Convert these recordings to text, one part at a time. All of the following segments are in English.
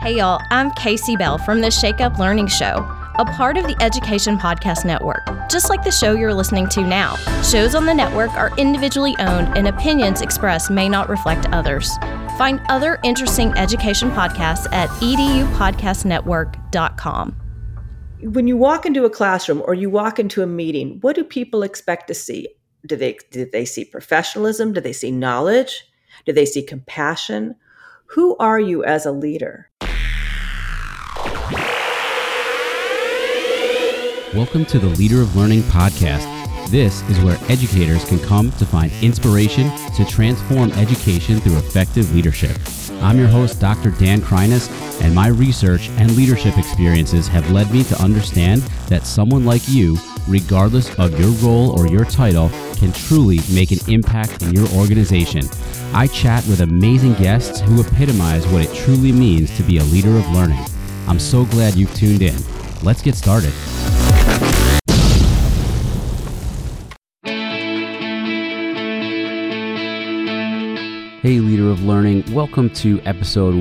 Hey y'all, I'm Casey Bell from the Shake Up Learning Show, a part of the Education Podcast Network, just like the show you're listening to now. Shows on the network are individually owned and opinions expressed may not reflect others. Find other interesting education podcasts at edupodcastnetwork.com. When you walk into a classroom or you walk into a meeting, what do people expect to see? Do they see professionalism? Do they see knowledge? Do they see compassion? Who are you as a leader? Welcome to the Leader of Learning podcast. This is where educators can come to find inspiration to transform education through effective leadership. I'm your host, Dr. Dan Kreiness, and my research and leadership experiences have led me to understand that someone like you, regardless of your role or your title, can truly make an impact in your organization. I chat with amazing guests who epitomize what it truly means to be a leader of learning. I'm so glad you've tuned in. Let's get started. Hey, Leader of Learning, welcome to episode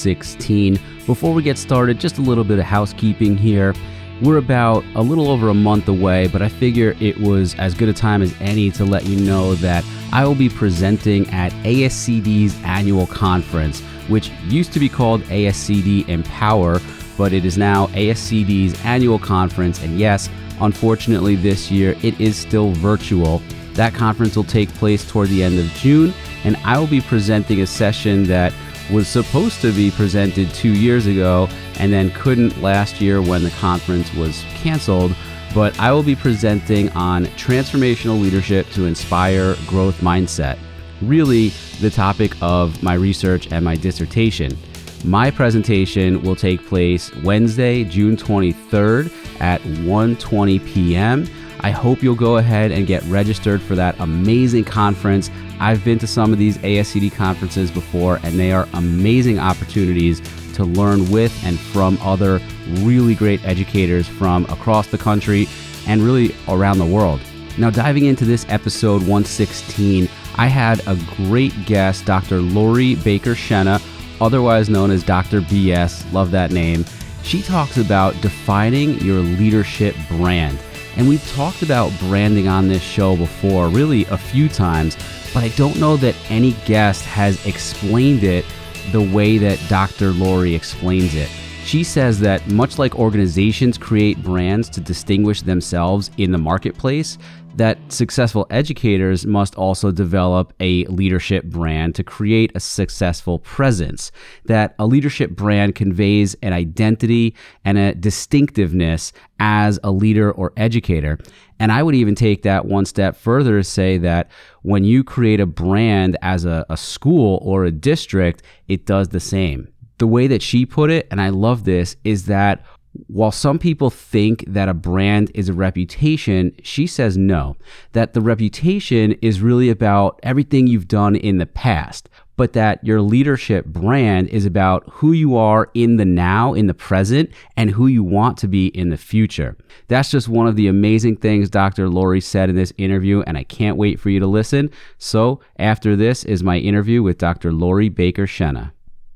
116. Before we get started, just a little bit of housekeeping here. We're about a little over a month away, but I figure it was as good a time as any to let you know that I will be presenting at ASCD's annual conference, which used to be called ASCD Empower, but it is now ASCD's annual conference. And yes, unfortunately this year it is still virtual. That conference will take place toward the end of June, and I will be presenting a session that was supposed to be presented 2 years ago and then couldn't last year when the conference was canceled. But I will be presenting on transformational leadership to inspire growth mindset, really the topic of my research and my dissertation. My presentation will take place Wednesday, June 23rd at 1:20 p.m. I hope you'll go ahead and get registered for that amazing conference. I've been to some of these ASCD conferences before, and they are amazing opportunities to learn with and from other really great educators from across the country and really around the world. Now, diving into this episode 116, I had a great guest, Dr. Lori Baker-Shenna, otherwise known as Dr. BS. Love that name. She talks about defining your leadership brand. And we've talked about branding on this show before, really a few times, but I don't know that any guest has explained it the way that Dr. Lori explains it. She says that much like organizations create brands to distinguish themselves in the marketplace, that successful educators must also develop a leadership brand to create a successful presence, that a leadership brand conveys an identity and a distinctiveness as a leader or educator. And I would even take that one step further to say that when you create a brand as a school or a district, it does the same. The way that she put it, and I love this, is that while some people think that a brand is a reputation, she says no, that the reputation is really about everything you've done in the past, but that your leadership brand is about who you are in the now, in the present, and who you want to be in the future. That's just one of the amazing things Dr. Lori said in this interview, and I can't wait for you to listen. So after this is my interview with Dr. Lori Baker-Shenna.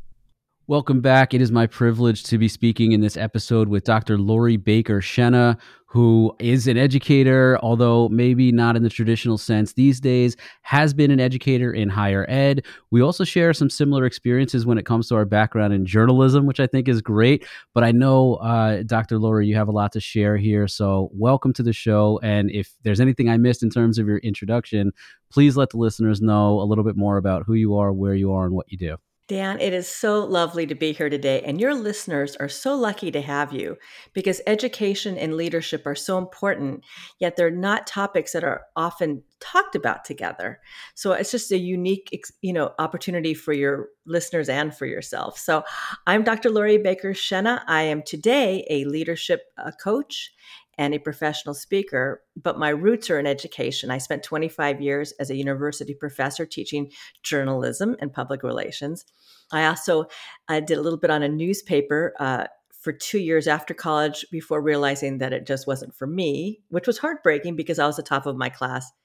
Welcome back. It is my privilege to be speaking in this episode with Dr. Lori Baker-Shenna, who is an educator, although maybe not in the traditional sense these days, has been an educator in higher ed. We also share some similar experiences when it comes to our background in journalism, which I think is great. But I know, Dr. Lori, you have a lot to share here. So welcome to the show. And if there's anything I missed in terms of your introduction, please let the listeners know a little bit more about who you are, where you are, and what you do. Dan, it is so lovely to be here today, and your listeners are so lucky to have you because education and leadership are so important, yet they're not topics that are often talked about together. So it's just a unique, opportunity for your listeners and for yourself. So I'm Dr. Lori Baker-Shenna. I am today a leadership coach and a professional speaker, but my roots are in education. I spent 25 years as a university professor teaching journalism and public relations. I also did a little bit on a newspaper for 2 years after college before realizing that it just wasn't for me, which was heartbreaking because I was the top of my class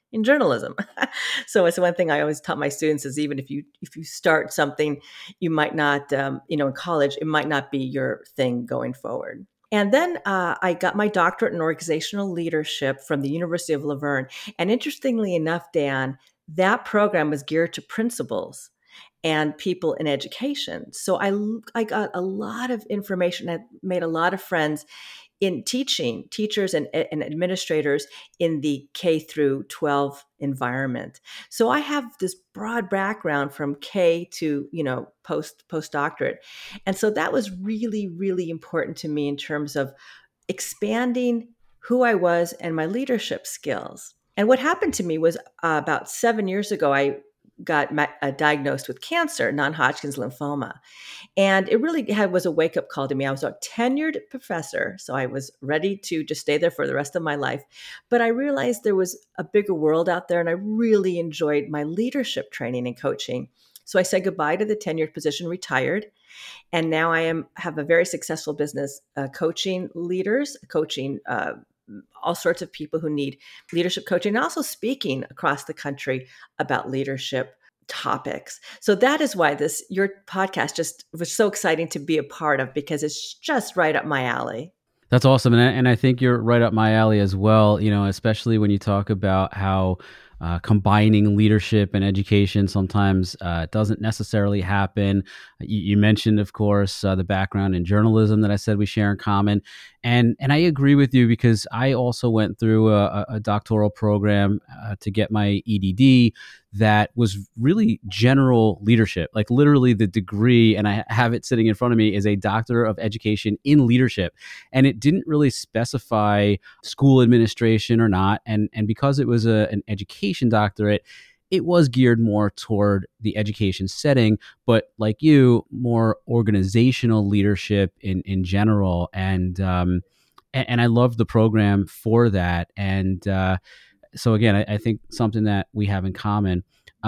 in journalism. So it's one thing I always tell my students is even if you start something, you might not, in college, it might not be your thing going forward. And then I got my doctorate in organizational leadership from the University of Laverne. And interestingly enough, Dan, that program was geared to principals and people in education. So I got a lot of information. I made a lot of friends in teaching, teachers and administrators in the K through 12 environment. So I have this broad background from K to, postdoctorate. And so that was really, really important to me in terms of expanding who I was and my leadership skills. And what happened to me was about 7 years ago, I got diagnosed with cancer, non-Hodgkin's lymphoma. And it really was a wake-up call to me. I was a tenured professor, so I was ready to just stay there for the rest of my life. But I realized there was a bigger world out there, and I really enjoyed my leadership training and coaching. So I said goodbye to the tenured position, retired, and now I have a very successful business coaching leaders, coaching all sorts of people who need leadership coaching, and also speaking across the country about leadership topics. So that is why your podcast just was so exciting to be a part of, because it's just right up my alley. That's awesome. And I think you're right up my alley as well, especially when you talk about how combining leadership and education sometimes doesn't necessarily happen. You mentioned, of course, the background in journalism that I said we share in common. And I agree with you, because I also went through a doctoral program to get my EDD that was really general leadership, like literally the degree, and I have it sitting in front of me, is a Doctor of Education in Leadership. And it didn't really specify school administration or not. And because it was an education doctorate, it was geared more toward the education setting, but like you, more organizational leadership in general. And I love the program for that. And so again, I think something that we have in common.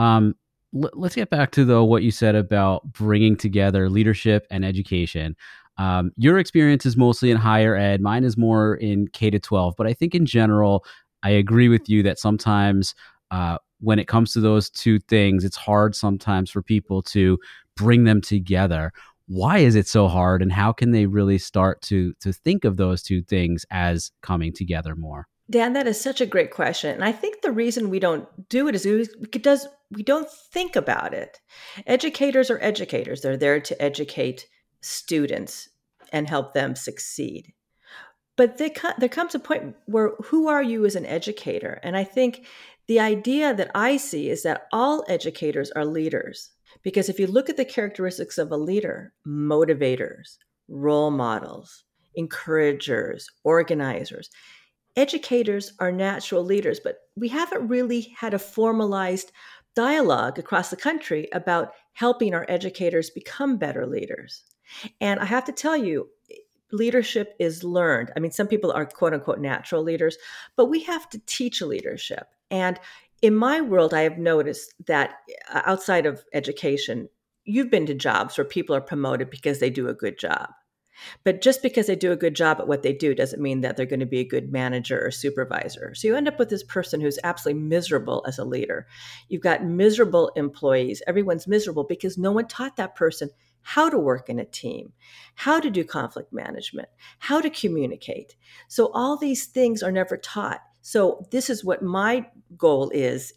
Let's get back to though what you said about bringing together leadership and education. Your experience is mostly in higher ed. Mine is more in K to 12. But I think in general, I agree with you that sometimes when it comes to those two things, it's hard sometimes for people to bring them together. Why is it so hard, and how can they really start to think of those two things as coming together more? Dan, that is such a great question. And I think the reason we don't do it is because we don't think about it. Educators are educators. They're there to educate students and help them succeed. But there comes a point where, who are you as an educator? And I think the idea that I see is that all educators are leaders. Because if you look at the characteristics of a leader, motivators, role models, encouragers, organizers, educators are natural leaders, but we haven't really had a formalized dialogue across the country about helping our educators become better leaders. And I have to tell you, leadership is learned. I mean, some people are quote unquote natural leaders, but we have to teach leadership. And in my world, I have noticed that outside of education, you've been to jobs where people are promoted because they do a good job. But just because they do a good job at what they do doesn't mean that they're going to be a good manager or supervisor. So you end up with this person who's absolutely miserable as a leader. You've got miserable employees. Everyone's miserable because no one taught that person how to work in a team, how to do conflict management, how to communicate. So all these things are never taught. So this is what my goal is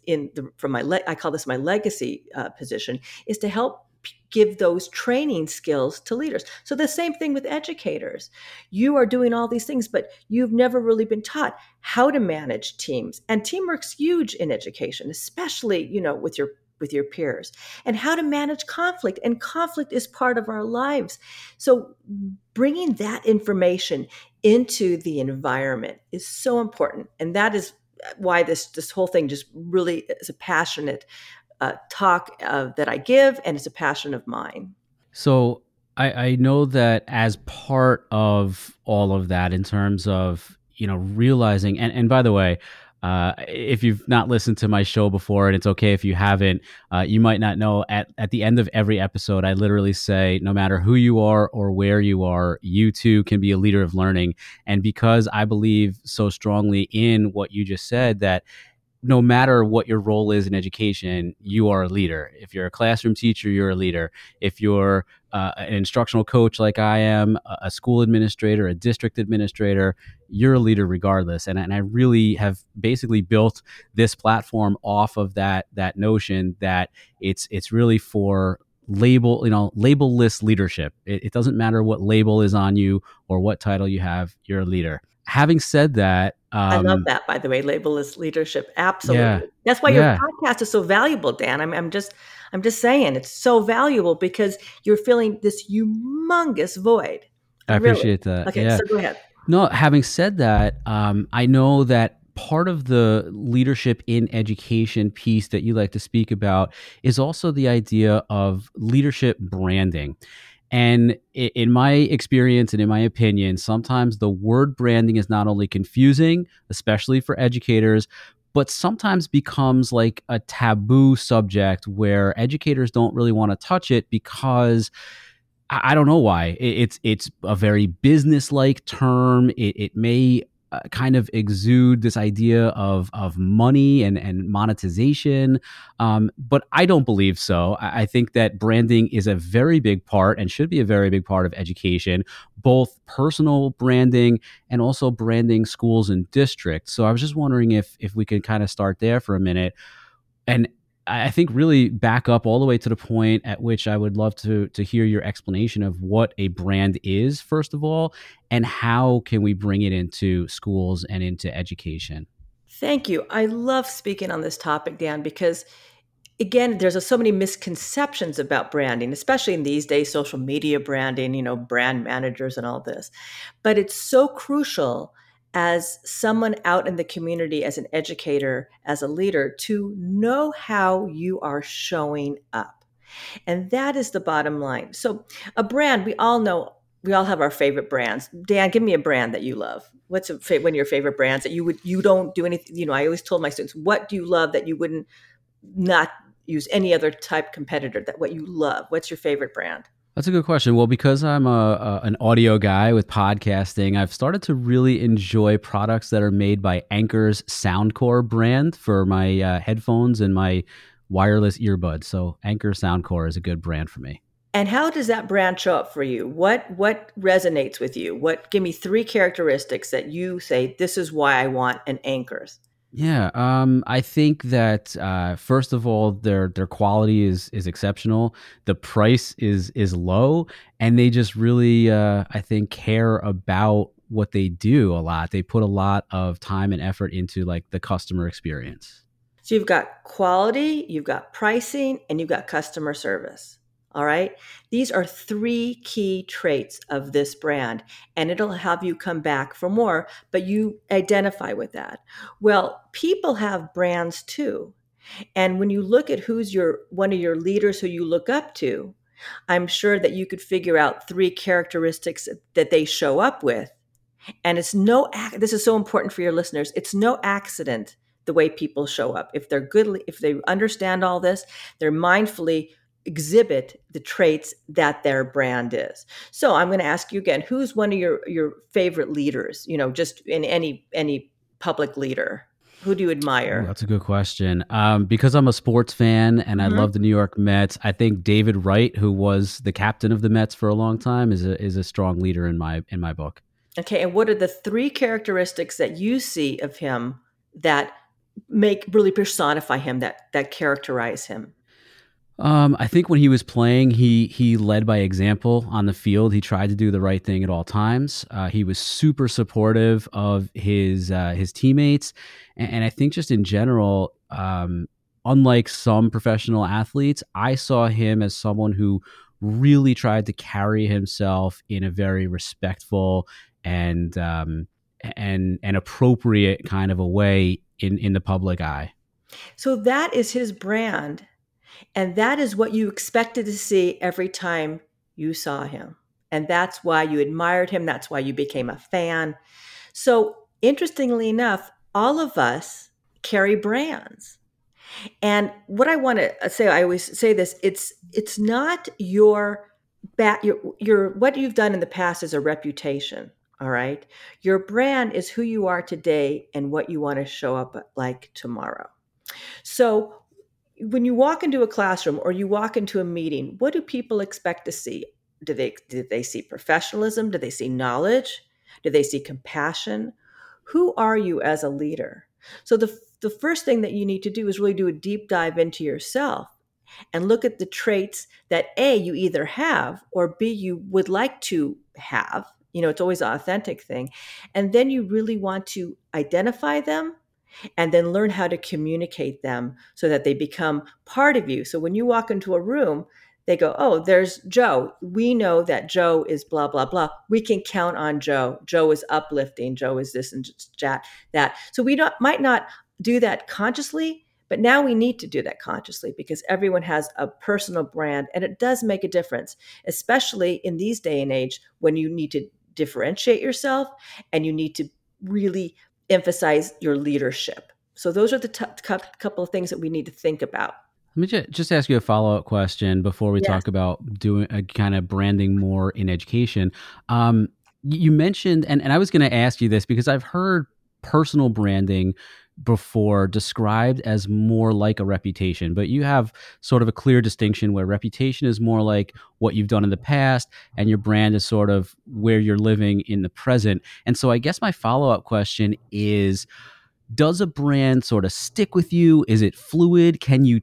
I call this my legacy position, is to help give those training skills to leaders. So the same thing with educators. You are doing all these things, but you've never really been taught how to manage teams. And teamwork's huge in education, especially, with your peers, and how to manage conflict. And conflict is part of our lives. So bringing that information into the environment is so important. And that is why this whole thing just really is a passionate talk that I give, and it's a passion of mine. So I know that as part of all of that, in terms of, realizing, and by the way, if you've not listened to my show before, and it's okay if you haven't, you might not know, at the end of every episode, I literally say, no matter who you are or where you are, you too can be a leader of learning. And because I believe so strongly in what you just said, that no matter what your role is in education, you are a leader. If you're a classroom teacher, you're a leader. If you're an instructional coach like I am, a school administrator, a district administrator, you're a leader regardless. And I really have basically built this platform off of that notion that it's really for label-less leadership. It doesn't matter what label is on you or what title you have, you're a leader. Having said that, I love that, by the way, label-less leadership. yeah, Absolutely. That's why your yeah, podcast is so valuable, Dan. I'm just saying it's so valuable because you're filling this humongous void. I Really. appreciate that. Okay, Yeah. so go ahead. No, having said that, I know that part of the leadership in education piece that you like to speak about is also the idea of leadership branding. And in my experience and in my opinion, sometimes the word branding is not only confusing, especially for educators, but sometimes becomes like a taboo subject where educators don't really want to touch it because I don't know why. It's a very business-like term. It may kind of exude this idea of money and monetization, but I don't believe so. I think that branding is a very big part and should be a very big part of education, both personal branding and also branding schools and districts. So I was just wondering if we could kind of start there for a minute. And I think really back up all the way to the point at which I would love to hear your explanation of what a brand is, first of all, and how can we bring it into schools and into education. Thank you. I love speaking on this topic, Dan, because again, there's so many misconceptions about branding, especially in these days, social media branding, brand managers and all this. But it's so crucial as someone out in the community, as an educator, as a leader, to know how you are showing up. And that is the bottom line. So a brand, we all know, we all have our favorite brands. Dan, give me a brand that you love. What's one of your favorite brands that you don't do anything? I always told my students, what do you love that you wouldn't not use any other type competitor, that what you love? What's your favorite brand? That's a good question. Well, because I'm an audio guy with podcasting, I've started to really enjoy products that are made by Anker's Soundcore brand for my headphones and my wireless earbuds. So Anker Soundcore is a good brand for me. And how does that brand show up for you? What resonates with you? Give me 3 characteristics that you say, this is why I want an Anker's. Yeah, I think that first of all, their quality is exceptional. The price is low, and they just really, I think, care about what they do a lot. They put a lot of time and effort into like the customer experience. So you've got quality, you've got pricing, and you've got customer service. All right. These are 3 key traits of this brand, and it'll have you come back for more, but you identify with that. Well, people have brands too. And when you look at who's one of your leaders who you look up to, I'm sure that you could figure out 3 characteristics that they show up with. And this is so important for your listeners. It's no accident the way people show up. If they're good, if they understand all this, they're mindfully exhibit the traits that their brand is. So I'm going to ask you again, who's one of your favorite leaders, just in any public leader? Who do you admire? Ooh, that's a good question. Because I'm a sports fan and I love the New York Mets, I think David Wright, who was the captain of the Mets for a long time, is a strong leader in my book. Okay, and what are the 3 characteristics that you see of him that really personify him, that characterize him? I think when he was playing, he led by example on the field. He tried to do the right thing at all times. He was super supportive of his teammates, and I think just in general, unlike some professional athletes, I saw him as someone who really tried to carry himself in a very respectful and appropriate kind of a way in the public eye. So that is his brand. And that is what you expected to see every time you saw him. And that's why you admired him. That's why you became a fan. So interestingly enough, all of us carry brands. And what I want to say, I always say this, it's not your what you've done in the past is a reputation. All right. Your brand is who you are today and what you want to show up like tomorrow. So when you walk into a classroom or you walk into a meeting, what do people expect to see? Do they see professionalism? Do they see knowledge? Do they see compassion? Who are you as a leader? So the first thing that you need to do is really do a deep dive into yourself and look at the traits that A, you either have, or B, you would like to have. It's always an authentic thing. And then you really want to identify them and then learn how to communicate them so that they become part of you. So when you walk into a room, they go, oh, there's Joe. We know that Joe is blah, blah, blah. We can count on Joe. Joe is uplifting. Joe is this and that. So we might not do that consciously, but now we need to do that consciously because everyone has a personal brand and it does make a difference, especially in these day and age when you need to differentiate yourself and you need to really emphasize your leadership. So those are the couple of things that we need to think about. Let me just ask you a follow-up question before we Yes. talk about doing a kind of branding more in education. You mentioned, and I was going to ask you this because I've heard personal branding before described as more like a reputation, but you have sort of a clear distinction where reputation is more like what you've done in the past and your brand is sort of where you're living in the present. And so I guess my follow-up question is, does a brand sort of stick with you? Is it fluid? Can you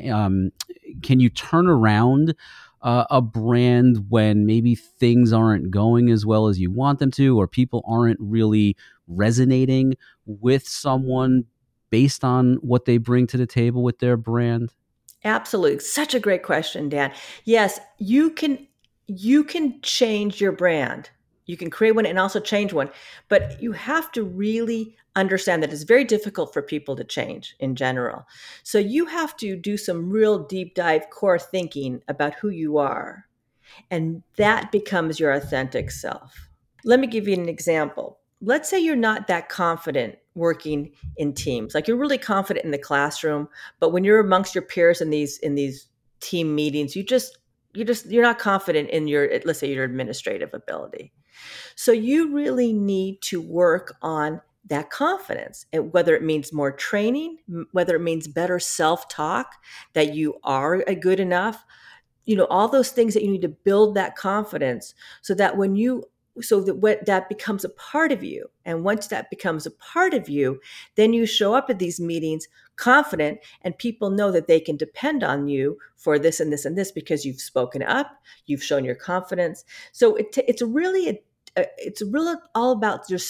turn around a brand when maybe things aren't going as well as you want them to, or people aren't really resonating with someone based on what they bring to the table with their brand? Absolutely. Such a great question, Dan. Yes, you can change your brand. You can create one and also change one, but you have to really understand that it's very difficult for people to change in general. So you have to do some real deep dive core thinking about who you are, and that becomes your authentic self. Let me give you an example. Let's say you're not that confident working in teams. Like you're really confident in the classroom, but when you're amongst your peers in these team meetings, you're not confident in your, let's say, your administrative ability. So you really need to work on that confidence, and whether it means more training, whether it means better self-talk, that you are a good enough, all those things that you need to build that confidence so that that becomes a part of you. And once that becomes a part of you, then you show up at these meetings confident and people know that they can depend on you for this and this and this because you've spoken up, you've shown your confidence. So it's really all about your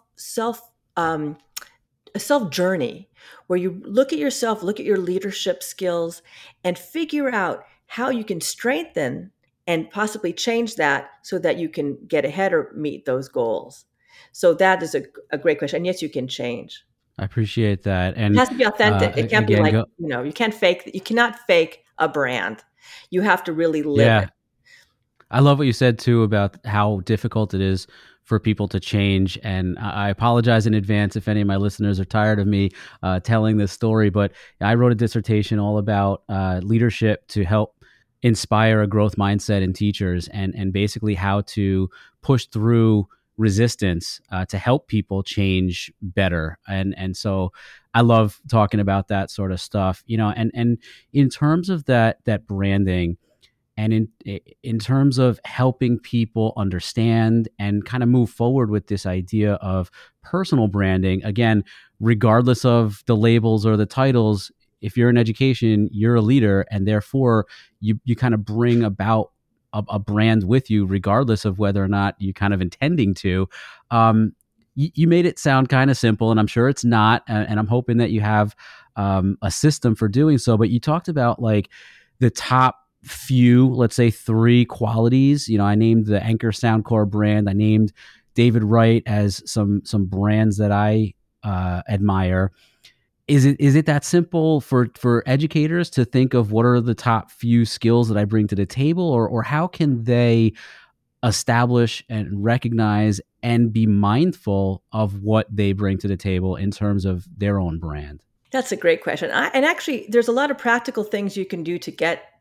a self journey where you look at yourself, look at your leadership skills, and figure out how you can strengthen and possibly change that so that you can get ahead or meet those goals. So that is a great question. And yes, you can change. I appreciate that. And it has to be authentic. It can't again, be like, you cannot fake a brand. You have to really live it. I love what you said too about how difficult it is for people to change. And I apologize in advance if any of my listeners are tired of me telling this story, but I wrote a dissertation all about leadership to help inspire a growth mindset in teachers and basically how to push through resistance to help people change better. And so I love talking about that sort of stuff, and in terms of that branding, and in terms of helping people understand and kind of move forward with this idea of personal branding, again, regardless of the labels or the titles, if you're in education, you're a leader, and therefore you kind of bring about a brand with you, regardless of whether or not you kind of intending to. You made it sound kind of simple, and I'm sure it's not, and I'm hoping that you have a system for doing so. But you talked about like the top few, let's say 3 qualities. I named the Anchor Soundcore brand. I named David Wright as some brands that I admire. Is it that simple for educators to think of what are the top few skills that I bring to the table, or how can they establish and recognize and be mindful of what they bring to the table in terms of their own brand? That's a great question. And actually, there's a lot of practical things you can do to get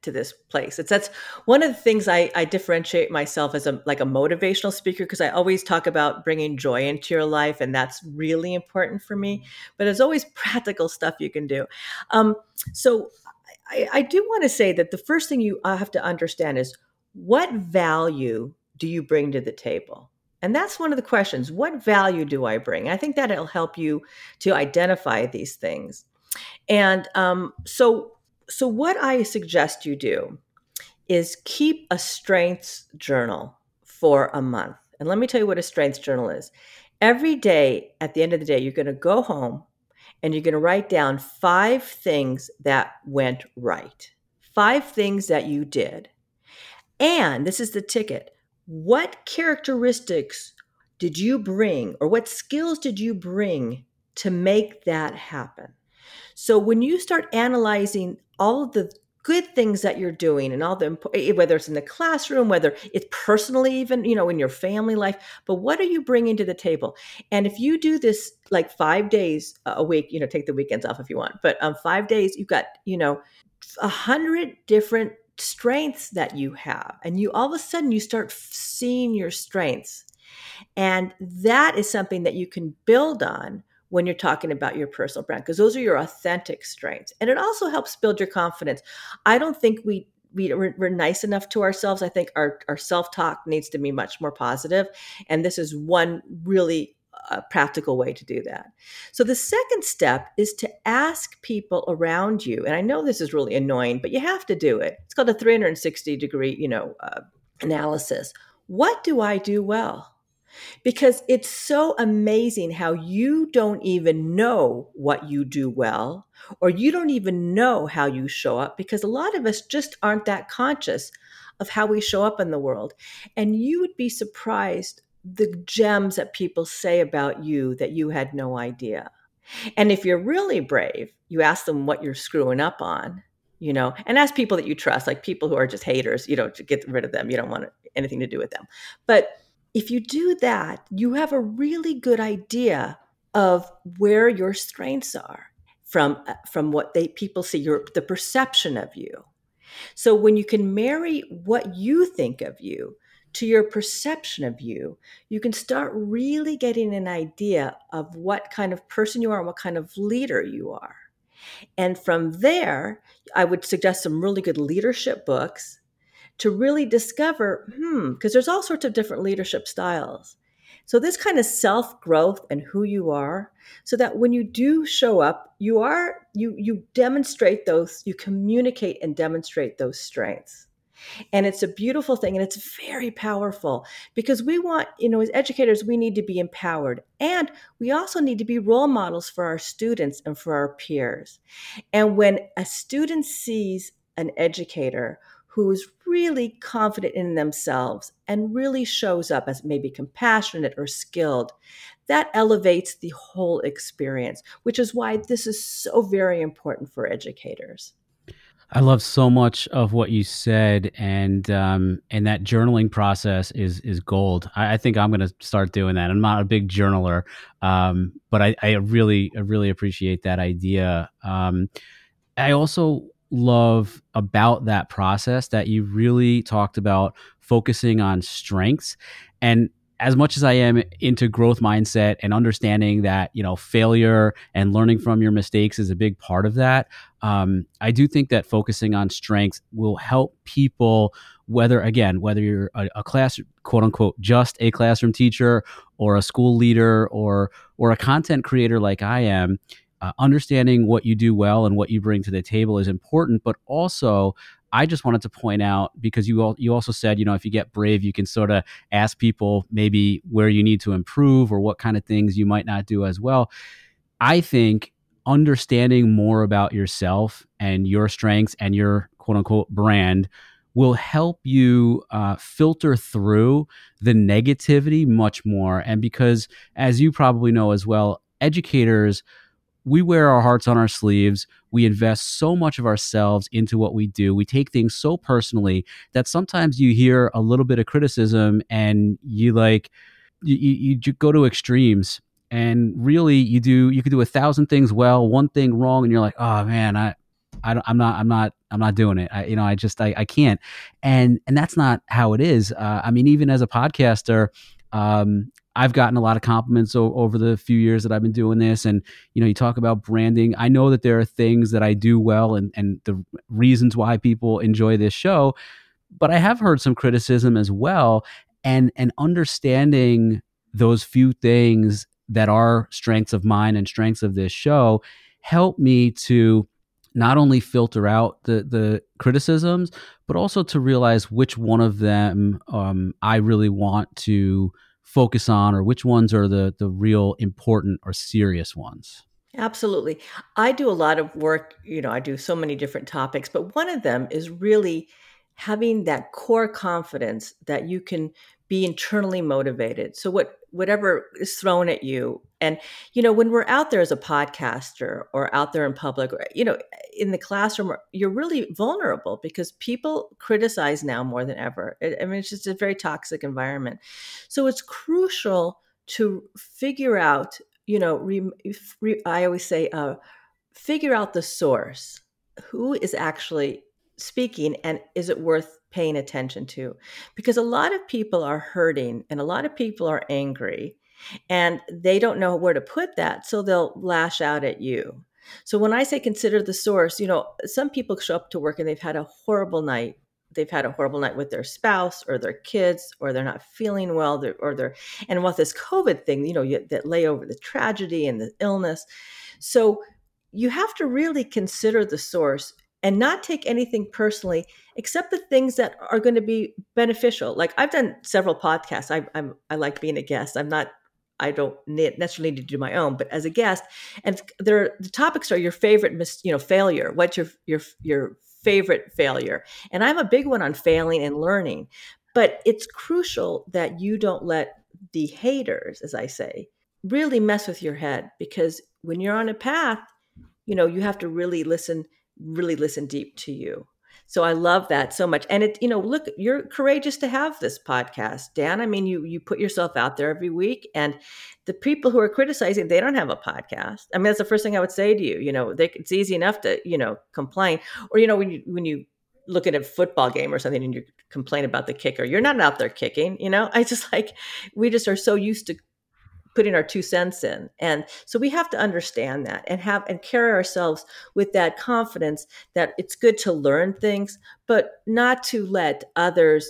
to this place. That's one of the things I differentiate myself as a motivational speaker, because I always talk about bringing joy into your life, and that's really important for me. But there's always practical stuff you can do. So I do want to say that the first thing you have to understand is, what value do you bring to the table? And that's one of the questions. What value do I bring? I think that'll help you to identify these things. And so what I suggest you do is keep a strengths journal for a month. And let me tell you what a strengths journal is. Every day, at the end of the day, you're going to go home and you're going to write down 5 things that went right, 5 things that you did. And this is the ticket. What characteristics did you bring, or what skills did you bring to make that happen? So when you start analyzing all of the good things that you're doing, and all the, whether it's in the classroom, whether it's personally, even, in your family life, but what are you bringing to the table? And if you do this like 5 days a week, take the weekends off if you want, but 5 days, you've got, 100 different strengths that you have. And you all of a sudden you start seeing your strengths. And that is something that you can build on when you're talking about your personal brand, because those are your authentic strengths. And it also helps build your confidence. I don't think we're nice enough to ourselves. I think our self-talk needs to be much more positive. And this is one really practical way to do that. So the second step is to ask people around you. And I know this is really annoying, but you have to do it. It's called a 360-degree, analysis. What do I do well? Because it's so amazing how you don't even know what you do well, or you don't even know how you show up, because a lot of us just aren't that conscious of how we show up in the world. And you would be surprised the gems that people say about you that you had no idea. And if you're really brave, you ask them what you're screwing up on, and ask people that you trust, like people who are just haters, to get rid of them. You don't want anything to do with them. But if you do that, you have a really good idea of where your strengths are from what people see, the perception of you. So when you can marry what you think of you to your perception of you, you can start really getting an idea of what kind of person you are and what kind of leader you are. And from there, I would suggest some really good leadership books to really discover, because there's all sorts of different leadership styles. So this kind of self-growth and who you are, so that when you do show up, you demonstrate those, you communicate and demonstrate those strengths. And it's a beautiful thing, and it's very powerful, because we want, as educators, we need to be empowered, and we also need to be role models for our students and for our peers. And when a student sees an educator who's really confident in themselves and really shows up as maybe compassionate or skilled, that elevates the whole experience, which is why this is so very important for educators. I love so much of what you said, and that journaling process is gold. I think I'm going to start doing that. I'm not a big journaler, but I really appreciate that idea. I also love about that process that you really talked about focusing on strengths. And as much as I am into growth mindset and understanding that, failure and learning from your mistakes is a big part of that, I do think that focusing on strengths will help people, whether you're a class, quote unquote, just a classroom teacher, or a school leader, or a content creator like I am. Understanding what you do well and what you bring to the table is important, but also I just wanted to point out, because you also said, if you get brave, you can sort of ask people maybe where you need to improve or what kind of things you might not do as well. I think understanding more about yourself and your strengths and your quote unquote brand will help you filter through the negativity much more. And because, as you probably know as well, educators, we wear our hearts on our sleeves. We invest so much of ourselves into what we do. We take things so personally that sometimes you hear a little bit of criticism and you go to extremes. And really, you could do 1,000 things well, one thing wrong, and you're like, oh man, I'm not doing it. I can't. And that's not how it is. I mean, even as a podcaster, I've gotten a lot of compliments over the few years that I've been doing this. And, you talk about branding. I know that there are things that I do well and the reasons why people enjoy this show, but I have heard some criticism as well. And understanding those few things that are strengths of mine and strengths of this show help me to not only filter out the criticisms, but also to realize which one of them I really want to focus on, or which ones are the real important or serious ones. Absolutely. I do a lot of work, I do so many different topics, but one of them is really having that core confidence that you can be internally motivated. So whatever is thrown at you, and when we're out there as a podcaster or out there in public, or, in the classroom, you're really vulnerable because people criticize now more than ever. I mean, it's just a very toxic environment. So it's crucial to figure out, I always say, figure out the source. Who is actually speaking, and is it worth paying attention to? Because a lot of people are hurting and a lot of people are angry and they don't know where to put that. So they'll lash out at you. So when I say consider the source, some people show up to work and they've had a horrible night. They've had a horrible night with their spouse or their kids, or they're not feeling well, and with this COVID thing, that lay over the tragedy and the illness. So you have to really consider the source and not take anything personally, except the things that are going to be beneficial. Like I've done several podcasts. I like being a guest. I don't necessarily need to do my own, but as a guest, and the topics are your favorite, failure. What's your favorite failure? And I'm a big one on failing and learning, but it's crucial that you don't let the haters, as I say, really mess with your head, because when you're on a path, you have to really listen deep to you. So I love that so much. And look, you're courageous to have this podcast, Dan. I mean, you put yourself out there every week, and the people who are criticizing, they don't have a podcast. I mean, that's the first thing I would say to you. It's easy enough to, complain, or, when you look at a football game or something and you complain about the kicker, you're not out there kicking, I just we just are so used to putting our 2 cents in. And so we have to understand that and carry ourselves with that confidence that it's good to learn things, but not to let others,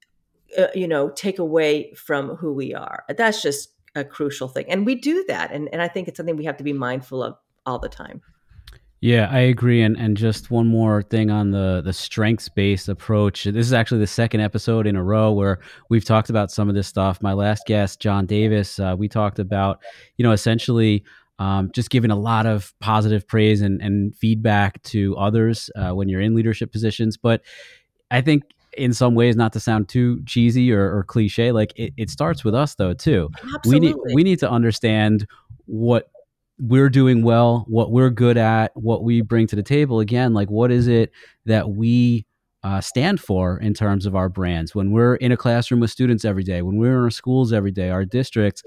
take away from who we are. That's just a crucial thing. And we do that. And I think it's something we have to be mindful of all the time. Yeah, I agree. And just one more thing on the strengths-based approach. This is actually the second episode in a row where we've talked about some of this stuff. My last guest, John Davis, we talked about, essentially just giving a lot of positive praise and feedback to others when you're in leadership positions. But I think in some ways, not to sound too cheesy or cliche, like it starts with us though, too. Absolutely. We need to understand what we're doing well, what we're good at, what we bring to the table. Again, like what is it that we stand for in terms of our brands? When we're in a classroom with students every day, when we're in our schools every day, our districts,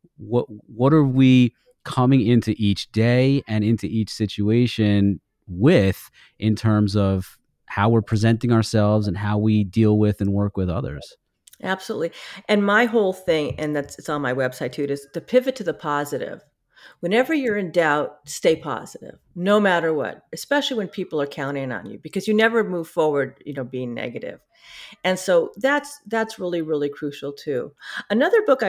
what are we coming into each day and into each situation with in terms of how we're presenting ourselves and how we deal with and work with others? Absolutely. And my whole thing, and it's on my website too, is to pivot to the positive. Whenever you're in doubt, stay positive, no matter what, especially when people are counting on you, because you never move forward, being negative. And so that's really, really crucial too. Another book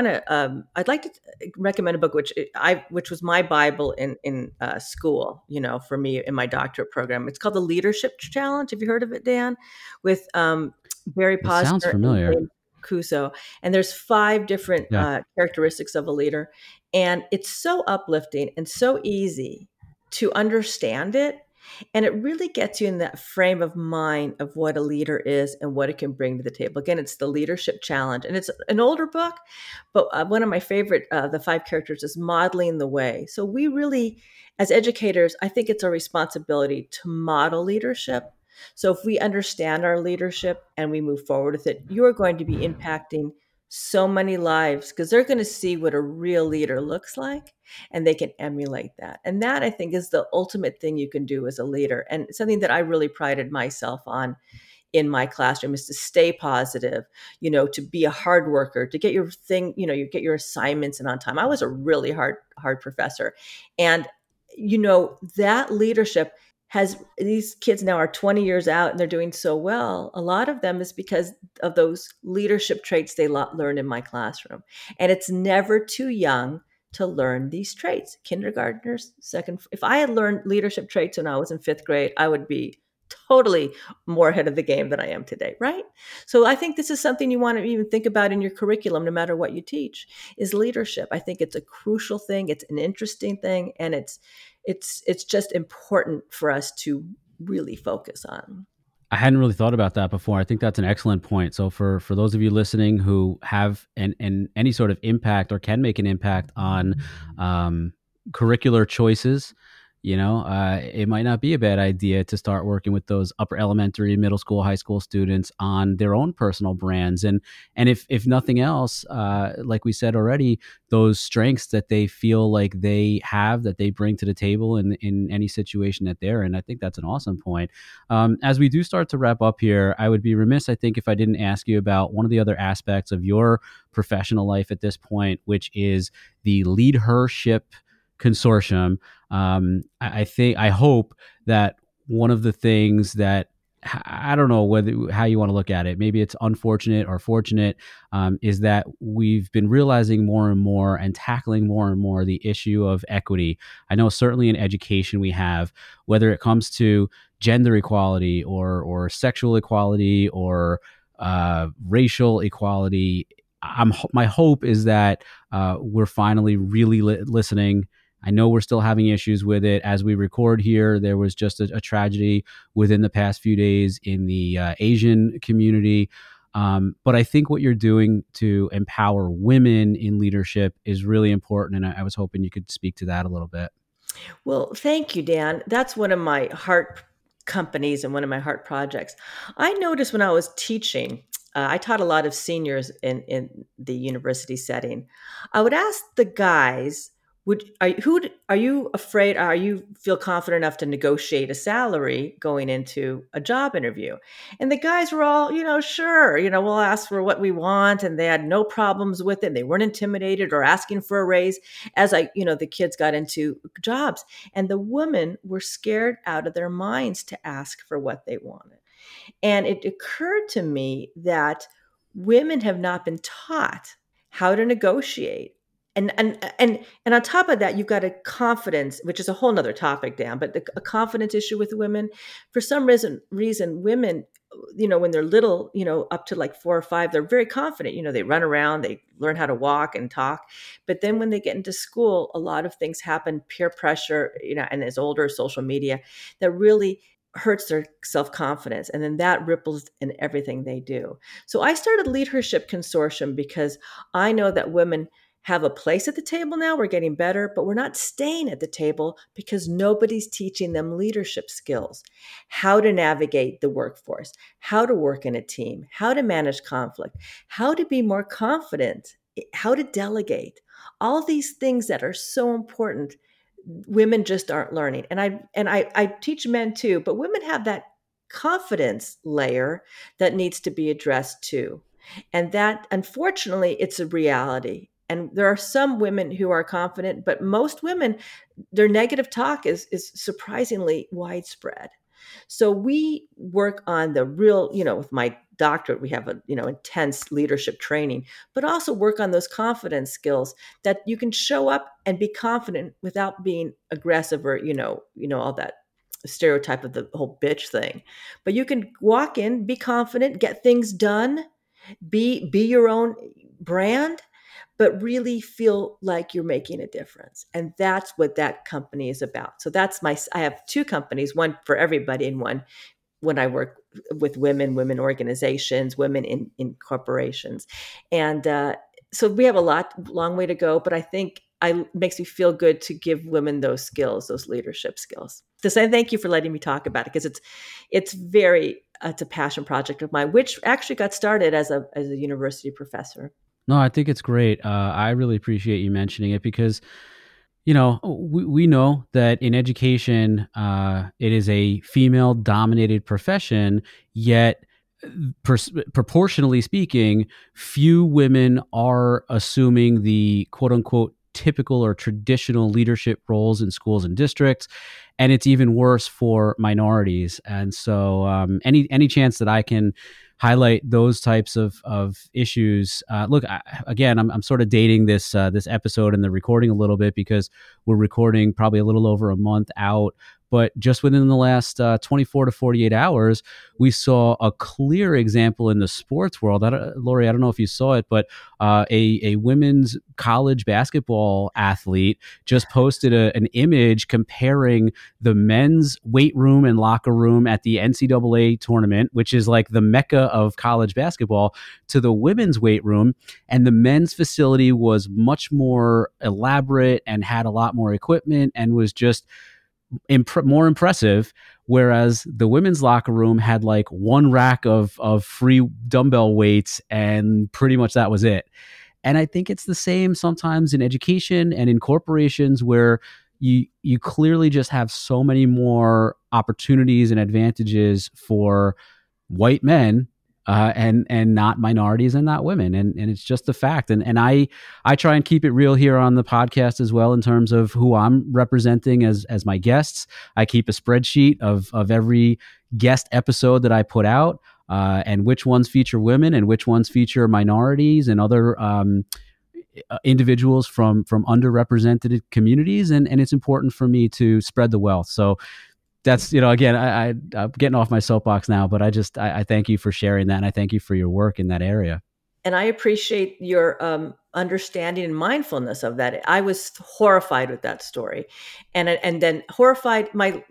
I'd like to recommend a book which was my Bible in school, for me in my doctorate program. It's called The Leadership Challenge. Have you heard of it, Dan? With Barry Posner. Sounds familiar. And Kuso. And there's 5 different characteristics of a leader. And it's so uplifting and so easy to understand it. And it really gets you in that frame of mind of what a leader is and what it can bring to the table. Again, it's The Leadership Challenge. And it's an older book, but one of my favorite, the 5 characters, is modeling the way. So we really, as educators, I think it's our responsibility to model leadership. So if we understand our leadership and we move forward with it, you're going to be impacting so many lives because they're going to see what a real leader looks like and they can emulate that. And that, I think, is the ultimate thing you can do as a leader. And something that I really prided myself on in my classroom is to stay positive, to be a hard worker, to get your thing, you get your assignments in on time. I was a really hard professor. And, that leadership has, these kids now are 20 years out and they're doing so well. A lot of them is because of those leadership traits they learned in my classroom. And it's never too young to learn these traits. Kindergartners, if I had learned leadership traits when I was in 5th grade, I would be totally more ahead of the game than I am today, right? So I think this is something you want to even think about in your curriculum, no matter what you teach, is leadership. I think it's a crucial thing. It's an interesting thing. And it's just important for us to really focus on. I hadn't really thought about that before. I think that's an excellent point. So for those of you listening who have any sort of impact or can make an impact on curricular choices, it might not be a bad idea to start working with those upper elementary, middle school, high school students on their own personal brands. And if nothing else, like we said already, those strengths that they feel like they have, that they bring to the table in any situation that they're in. I think that's an awesome point. As we do start to wrap up here, I would be remiss, I think, if I didn't ask you about one of the other aspects of your professional life at this point, which is the Leadership Consortium. I hope that one of the things that, I don't know how you want to look at it, maybe it's unfortunate or fortunate, is that we've been realizing more and more and tackling more and more the issue of equity. I know certainly in education we have, whether it comes to gender equality or sexual equality or racial equality. My hope is that we're finally really listening. I know we're still having issues with it. As we record here, there was just a tragedy within the past few days in the Asian community. But I think what you're doing to empower women in leadership is really important. And I was hoping you could speak to that a little bit. Well, thank you, Dan. That's one of my heart companies and one of my heart projects. I noticed when I was teaching, I taught a lot of seniors in the university setting. I would ask the guys, are you afraid? Are you feel confident enough to negotiate a salary going into a job interview? And the guys were all, sure, we'll ask for what we want, and they had no problems with it. They weren't intimidated or asking for a raise as the kids got into jobs. And the women were scared out of their minds to ask for what they wanted. And it occurred to me that women have not been taught how to negotiate. And on top of that, you've got a confidence, which is a whole nother topic, Dan, but a confidence issue with women. For some reason, women, when they're little, up to like 4 or 5, they're very confident. They run around, they learn how to walk and talk. But then when they get into school, a lot of things happen, peer pressure, and as older, social media, that really hurts their self-confidence. And then that ripples in everything they do. So I started Leadership Consortium because I know that women have a place at the table now. We're getting better, but we're not staying at the table because nobody's teaching them leadership skills, how to navigate the workforce, how to work in a team, how to manage conflict, how to be more confident, how to delegate, all these things that are so important. Women just aren't learning. And I teach men too, but women have that confidence layer that needs to be addressed too. And that, unfortunately, it's a reality. And there are some women who are confident, but most women, their negative talk is surprisingly widespread. So we work on the real, with my doctorate, we have intense leadership training, but also work on those confidence skills that you can show up and be confident without being aggressive or, all that stereotype of the whole bitch thing. But you can walk in, be confident, get things done, be your own brand, but really feel like you're making a difference. And that's what that company is about. So I have 2 companies, one for everybody and one when I work with women organizations, women in corporations. And so we have a long way to go, but I think it makes me feel good to give women those skills, those leadership skills. So thank you for letting me talk about it, because it's a passion project of mine, which actually got started as a university professor. No, I think it's great. I really appreciate you mentioning it because, you know, we know that in education, it is a female-dominated profession, yet proportionally speaking, few women are assuming the quote-unquote typical or traditional leadership roles in schools and districts, and it's even worse for minorities. And so, any chance that I can highlight those types of issues. Look, I'm sort of dating this episode and the recording a little bit because we're recording probably a little over a month out. But just within the last 24 to 48 hours, we saw a clear example in the sports world. Lori, I don't know if you saw it, but a women's college basketball athlete just posted an image comparing the men's weight room and locker room at the NCAA tournament, which is like the mecca of college basketball, to the women's weight room. And the men's facility was much more elaborate and had a lot more equipment and was just more impressive, whereas the women's locker room had like one rack of free dumbbell weights and pretty much that was it. And I think it's the same sometimes in education and in corporations where you clearly just have so many more opportunities and advantages for white men and not minorities and not women. And it's just a fact. And I try and keep it real here on the podcast as well in terms of who I'm representing as my guests. I keep a spreadsheet of every guest episode that I put out and which ones feature women and which ones feature minorities and other individuals from underrepresented communities. And it's important for me to spread the wealth. So that's, again, I'm getting off my soapbox now, but I thank you for sharing that. And I thank you for your work in that area. And I appreciate your understanding and mindfulness of that. I was horrified with that story and then horrified,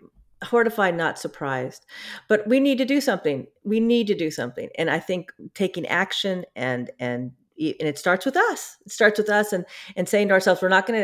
not surprised, but we need to do something. And I think taking action and it starts with us. It starts with us and saying to ourselves, we're not going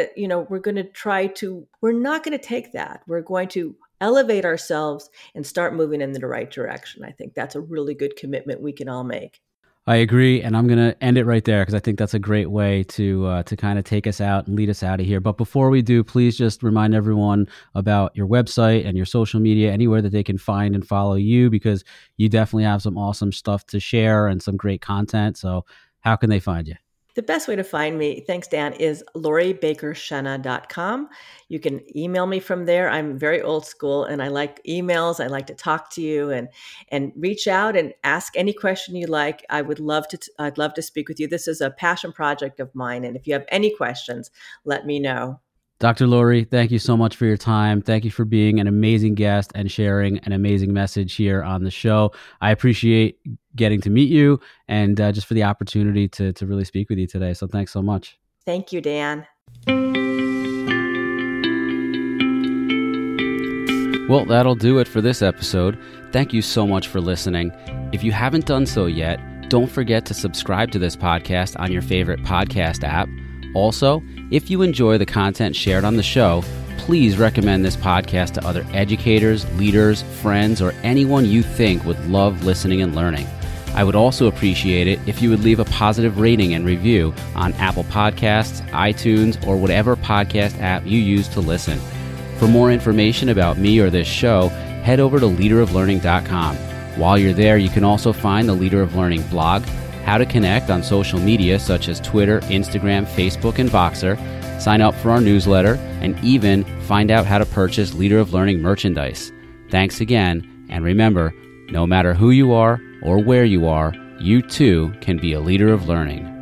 to take that. We're going to elevate ourselves and start moving in the right direction. I think that's a really good commitment we can all make. I agree. And I'm going to end it right there because I think that's a great way to kind of take us out and lead us out of here. But before we do, please just remind everyone about your website and your social media, anywhere that they can find and follow you, because you definitely have some awesome stuff to share and some great content. So how can they find you? The best way to find me, thanks, Dan, is loribakershenna.com. You can email me from there. I'm very old school and I like emails. I like to talk to you and reach out and ask any question you like. I'd love to speak with you. This is a passion project of mine. And if you have any questions, let me know. Dr. Lori, thank you so much for your time. Thank you for being an amazing guest and sharing an amazing message here on the show. I appreciate getting to meet you and just for the opportunity to really speak with you today. So thanks so much. Thank you, Dan. Well, that'll do it for this episode. Thank you so much for listening. If you haven't done so yet, don't forget to subscribe to this podcast on your favorite podcast app. Also, if you enjoy the content shared on the show, please recommend this podcast to other educators, leaders, friends, or anyone you think would love listening and learning. I would also appreciate it if you would leave a positive rating and review on Apple Podcasts, iTunes, or whatever podcast app you use to listen. For more information about me or this show, head over to leaderoflearning.com. While you're there, you can also find the Leader of Learning blog, how to connect on social media such as Twitter, Instagram, Facebook, and Voxer, sign up for our newsletter, and even find out how to purchase Leader of Learning merchandise. Thanks again, and remember, no matter who you are or where you are, you too can be a leader of learning.